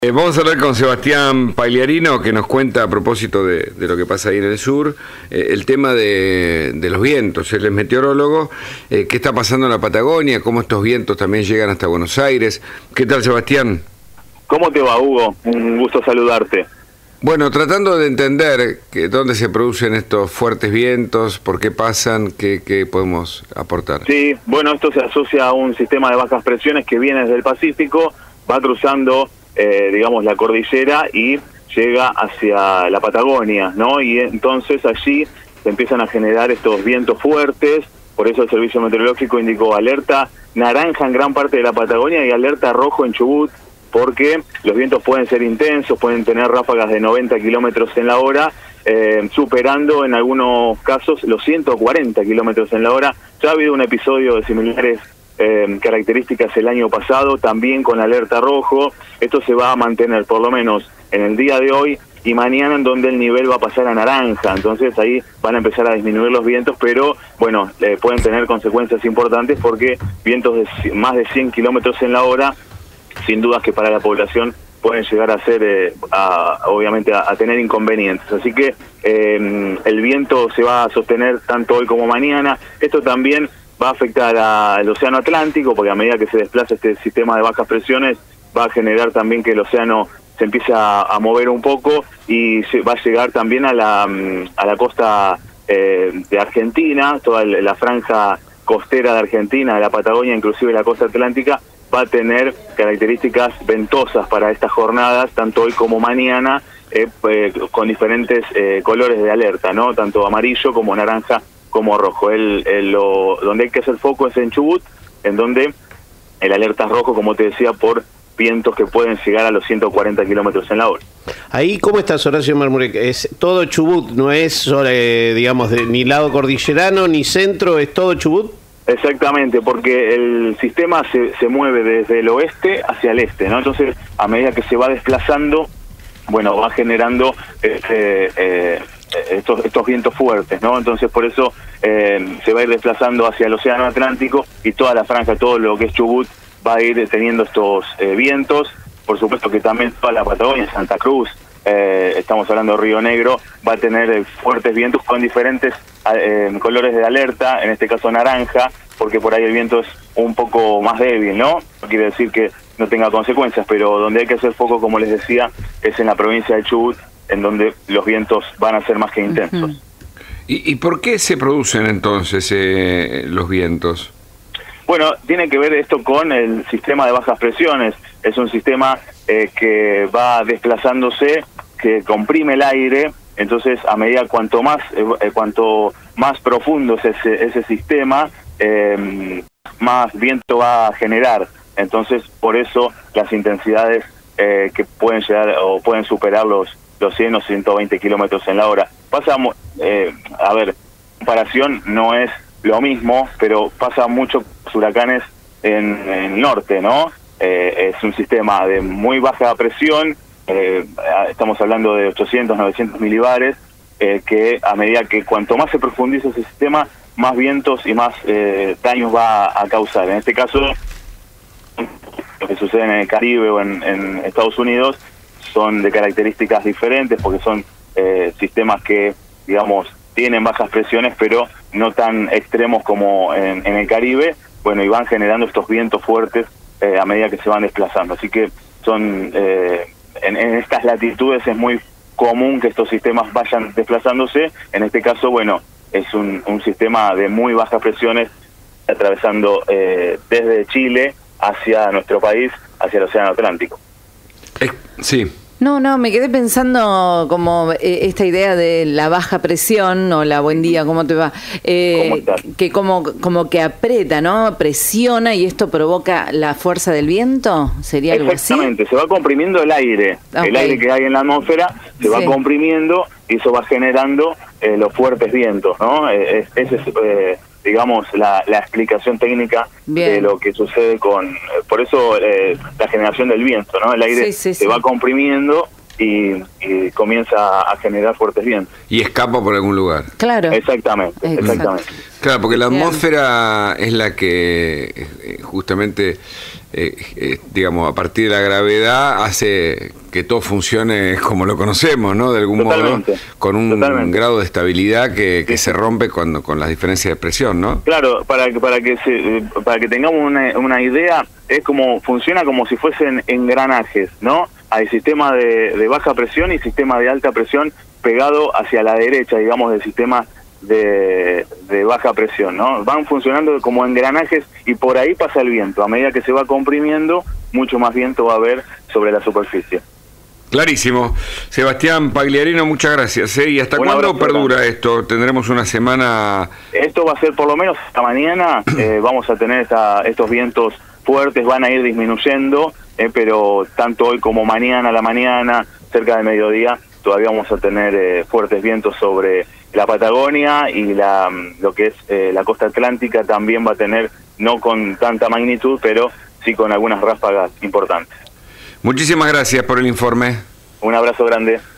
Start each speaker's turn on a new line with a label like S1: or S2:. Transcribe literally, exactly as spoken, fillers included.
S1: Eh, vamos a hablar con Sebastián Pagliarino, que nos cuenta a propósito de, de lo que pasa ahí en el sur, eh, el tema de, de los vientos. Él es meteorólogo. Eh, ¿Qué está pasando en la Patagonia? ¿Cómo estos vientos también llegan hasta Buenos Aires? ¿Qué tal, Sebastián?
S2: ¿Cómo te va, Hugo? Un gusto saludarte.
S1: Bueno, tratando de entender que, dónde se producen estos fuertes vientos, por qué pasan, qué, qué podemos aportar.
S2: Sí, bueno, esto se asocia a un sistema de bajas presiones que viene desde el Pacífico, va cruzando Eh, digamos, la cordillera y llega hacia la Patagonia, ¿no? Y entonces allí se empiezan a generar estos vientos fuertes. Por eso el Servicio Meteorológico indicó alerta naranja en gran parte de la Patagonia y alerta rojo en Chubut, porque los vientos pueden ser intensos, pueden tener ráfagas de noventa kilómetros en la hora, eh, superando en algunos casos los ciento cuarenta kilómetros en la hora. Ya ha habido un episodio de similares Eh, características el año pasado, también con alerta rojo. Esto se va a mantener por lo menos en el día de hoy y mañana, en donde el nivel va a pasar a naranja. Entonces ahí van a empezar a disminuir los vientos, pero bueno, eh, pueden tener consecuencias importantes, porque vientos de más de cien kilómetros en la hora, sin dudas que para la población pueden llegar a ser, eh, a, obviamente, a, a tener inconvenientes. Así que eh, el viento se va a sostener tanto hoy como mañana. Esto también va a afectar al océano Atlántico, porque a medida que se desplaza este sistema de bajas presiones, va a generar también que el océano se empiece a, a mover un poco, y se, va a llegar también a la, a la costa eh, de Argentina. Toda la franja costera de Argentina, de la Patagonia, inclusive la costa atlántica, va a tener características ventosas para estas jornadas, tanto hoy como mañana, eh, eh, con diferentes eh, colores de alerta, ¿no? Tanto amarillo como naranja como rojo. El, el, lo, donde hay que hacer foco es en Chubut, en donde el alerta es rojo, como te decía, por vientos que pueden llegar a los ciento cuarenta kilómetros en la hora.
S3: Ahí, ¿cómo estás, Horacio Marmurek? Es todo Chubut, no es sobre, digamos, de, ni lado cordillerano ni centro, es todo Chubut.
S2: Exactamente, porque el sistema se, se mueve desde el oeste hacia el este, ¿no? Entonces, a medida que se va desplazando, bueno, va generando este, eh, estos, estos vientos fuertes, ¿no? Entonces, por eso eh, se va a ir desplazando hacia el océano Atlántico, y toda la franja, todo lo que es Chubut, va a ir teniendo estos eh, vientos. Por supuesto que también toda la Patagonia, Santa Cruz, eh, estamos hablando de Río Negro, va a tener eh, fuertes vientos con diferentes eh, colores de alerta, en este caso naranja, porque por ahí el viento es un poco más débil, ¿no? No quiere decir que no tenga consecuencias, pero donde hay que hacer foco, como les decía, es en la provincia de Chubut, en donde los vientos van a ser más que intensos. Uh-huh.
S1: ¿Y, ¿Y por qué se producen entonces eh, los vientos?
S2: Bueno, tiene que ver esto con el sistema de bajas presiones. Es un sistema eh, que va desplazándose, que comprime el aire. Entonces, a medida cuanto más eh, cuanto más profundo es ese, ese sistema, eh, más viento va a generar. Entonces, por eso las intensidades eh, que pueden llegar o pueden superar los los cien o ciento veinte kilómetros en la hora. Pasa, eh, a ver, comparación no es lo mismo, pero pasa mucho con huracanes en el norte, ¿no? Eh, es un sistema de muy baja presión, eh, estamos hablando de ochocientos, novecientos milibares, eh, que a medida que cuanto más se profundiza ese sistema, más vientos y más eh, daños va a, a causar. En este caso, lo que sucede en el Caribe o en, en Estados Unidos son de características diferentes, porque son eh, sistemas que, digamos, tienen bajas presiones, pero no tan extremos como en, en el Caribe, bueno, y van generando estos vientos fuertes eh, a medida que se van desplazando. Así que son eh, en, en estas latitudes es muy común que estos sistemas vayan desplazándose. En este caso, bueno, es un, un sistema de muy bajas presiones atravesando eh, desde Chile hacia nuestro país, hacia el océano Atlántico.
S1: Eh, sí.
S4: No, no, me quedé pensando como eh, esta idea de la baja presión. Hola, buen día, ¿cómo te va? Eh,
S2: ¿Cómo estás?
S4: Que como, como que aprieta, ¿no? Presiona y esto provoca la fuerza del viento, ¿sería algo así?
S2: Exactamente, se va comprimiendo el aire. Okay. El aire que hay en la atmósfera se va sí. comprimiendo, y eso va generando eh, los fuertes vientos, ¿no? Eh, ese es, eh, digamos, la, la explicación técnica Bien. de lo que sucede con... Eh, por eso eh, la generación del viento, ¿no? El aire sí, sí, se sí. va comprimiendo y, y comienza a generar fuertes vientos.
S1: Y escapa por algún lugar.
S4: Claro.
S2: Exactamente, exactamente.
S1: Claro, porque la atmósfera es la que justamente eh, eh, digamos, a partir de la gravedad hace que todo funcione como lo conocemos, ¿no? De algún
S2: Totalmente.
S1: modo, con un
S2: Totalmente.
S1: grado de estabilidad que, que
S2: Sí.
S1: se rompe cuando con las diferencias de presión, ¿no?
S2: Claro, para que para que se, para que tengamos una, una idea, es como funciona como si fuesen engranajes, ¿no? Hay sistema de, de baja presión y sistema de alta presión pegado hacia la derecha, digamos, del sistema de, de baja presión, ¿no? Van funcionando como engranajes y por ahí pasa el viento. A medida que se va comprimiendo, mucho más viento va a haber sobre la superficie.
S1: Clarísimo. Sebastián Pagliarino, muchas gracias. ¿eh? ¿Y hasta
S2: Un
S1: cuándo
S2: abrazo
S1: perdura
S2: grande.
S1: esto? ¿Tendremos una semana?
S2: Esto va a ser por lo menos hasta mañana, eh, vamos a tener esta, estos vientos fuertes, van a ir disminuyendo, eh, pero tanto hoy como mañana a la mañana, cerca de mediodía, todavía vamos a tener eh, fuertes vientos sobre la Patagonia y la lo que es eh, la costa atlántica también va a tener, no con tanta magnitud, pero sí con algunas ráfagas importantes.
S1: Muchísimas gracias por el informe.
S2: Un abrazo grande.